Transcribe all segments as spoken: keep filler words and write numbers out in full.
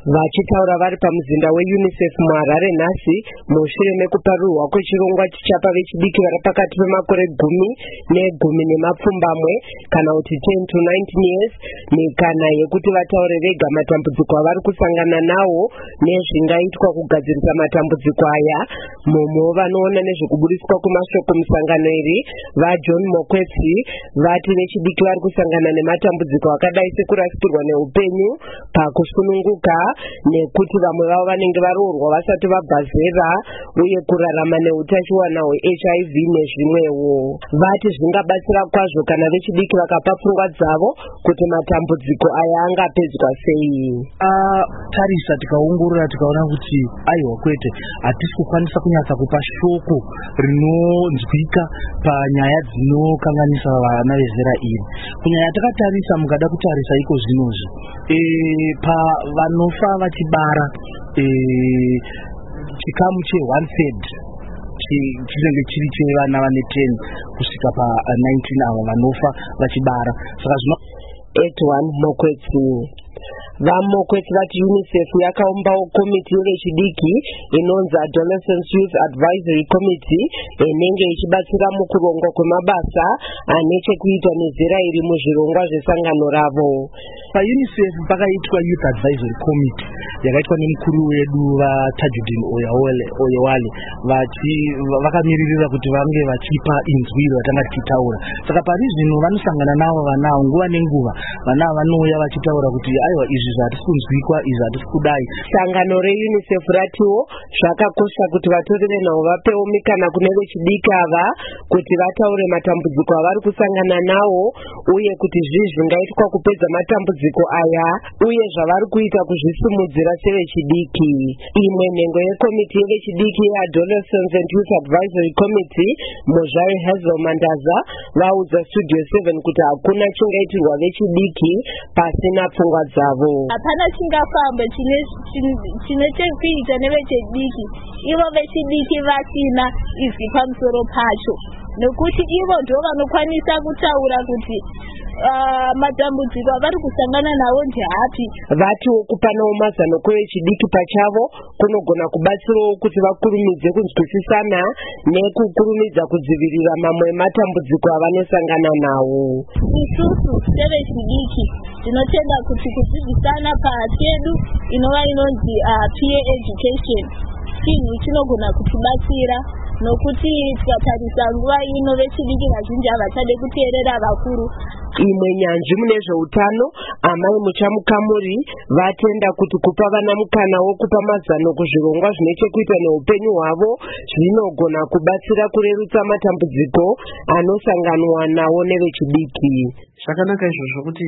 Vachitaura vari pamuzinda weUNICEF muHarare nhasi mushure mekuparurirwa kwechirongwa chichapa vechidiki vari pakati pemakore gumi negumi nemapfumbamwe kana kuti ten to nineteen years mikana yekuti vataure vega matambudziko avari kusangana nawo nezvingaitwa kugadzirisa matambudziko aya. Mumwe vanoona nezvekubudiswa kwemashoko musangano iri vaJohn Mokwetsi vati vechidiki vari kusangana nematambudziko akadai sekurasikirwa neupenyu pakusununguka nekuti vamwe vavo vanenge varoorwa vasati vabva zera uye kurarama neutachiwana hweH I V nezvimwewo. Vati zvingabatsira kwazvo kana vechidiki vakapa pfungwa dzavo kuti matambudziko aya angapedzwa sei. Tarisa tikaongorora tikaona kuti aiwa kwete hatisi kukwanisa kunyatsa kupa shoko rinonzwika panyaya dzinokanganisa vana vezera iri. Kunyanya takatarisa mukada kutarisa iko zvinozvi e, pa vanofa vachibara e, chikamu che one third chinenge chiri chevana vane ten kusvika pa nineteen avo vanofa vachibara. Saka zvino Edwin Mokwetsi vaMokwetsi vati UNICEF yakaumbawo komiti yevechidiki inonzi Adolescent Youth Advisory Committee inenge ichibatsira mukurongwa kwemabasa ane chekuita nezera iri muzvirongwa zvesangano ravo. PaUNICEF pakaitwa Youth Advisory Committee yakaitwa nemukuru wedu vaTajuddin Oyewale vachi vakamiririra kuti vange vachipa inzwi ratanga tichitaura. Saka pari zvino vanosangana navo vana nguva nenguva vana vanouya vachitaura kuti aiwa izvi zvatisi kunzwikwa izvi hatisi kudai. Sangano reUNICEF ratiwo zvakakosha kuti vatorere navo vapewo mikana kune vechidiki ava kuti vataure matambudziko avari kusangana nawo uye kuti zvii zvingaitwa kupedza matambudziko aya uye zvavari kuita kuzvisimudzira sevechidiki. Imwe nhengo yekomiti yevechidiki yeAdolescents and Youth Advisory Committee Mozhai Hazel Mandaza vaudza Studio seven kuti hakuna chingaitirwa vechidiki pasina pfungwa dzavo. Hapana chingafamba chine chine chekuita nevechidiki ivo vechidiki vasina izwi pamusoro pacho nekuti ivo ndo vanokwanisa kutaura kuti Uh, matambudziko avari kusangana nawo ndeapi. Vatiwo kupanawo mazano kwevechidiki pachavo kunogona kubatsirawo kuti vakurumidze kunzwisisana nekukurumidza kudzivirira mamwe matambudziko avanosangana nawo. Isusu sevechidiki tinotenda kuti kudzidzisana pachedu inova inonzi uh, peer education chinhu chinogona kutibatsira nokuti tikatarisa nguva ino vechidiki vazhinji havachade kuteerera vakuru. Imwe nyanzvi mune zveutano amai muchamukamuri vatenda kuti kupa vana mukana wokupa mazano kuzvirongwa zvine chekuita neupenyu hwavo zvinogona kubatsira kurerutsa matambudziko anosanganwa nawo nevechidiki. Zvakanaka izvozvo kuti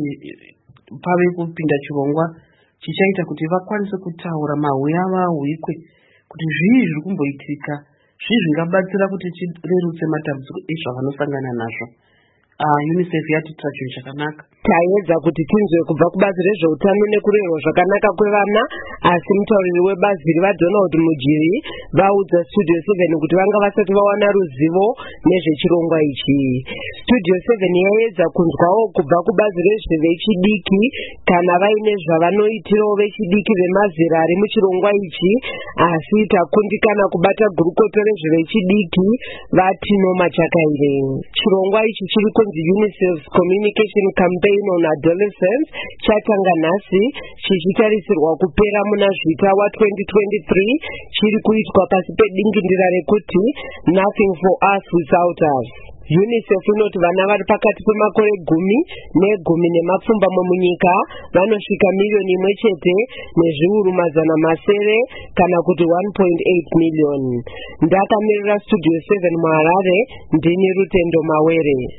pave kupinda chirongwa chichaita kuti vakwanise kutaura mahwi avo ahwikwe kuti zvii zviri kumboitika, zvii zvingabatsira kuti chirerutse matambudziko ezvavanosangana nazvo. Uh, UNICEF yatitira chinhu chakanaka. Taedza kuti tinzwe kubva kubazi rezveutano nekurerwa zvakanaka kwevana, asi mutauriri webazi iri vaDonald Mujiri vaudza Studio seven kuti vanga vasati vawana ruzivo nezvechirongwa ichi. Studio seven yaedza kunzwawo kubva kubazi rezvevechidiki kana vaine zvavanoitirawo vechidiki vemazera ari muchirongwa ichi, asi takundikana kubata gurukoto rezvevechidiki vatino machakaire. Chirongwa ichi chiri kunzi UNICEF's Communication Campaign on Adolescents chatanga nhasi chichitarisirwa kupera muna zvita wa twenty twenty-three chiri kuitwa pasi pedingindira rekuti Nothing for us without us. UNICEF inoti vana vari pakati pemakore gumi negumi nemapfumbamwe munyika vanosvika miliyoni imwe chete nezviuru mazana masere kana kuti one point eight million. Ndakamirira Studio seven muHarare ndini Rutendo Mawere.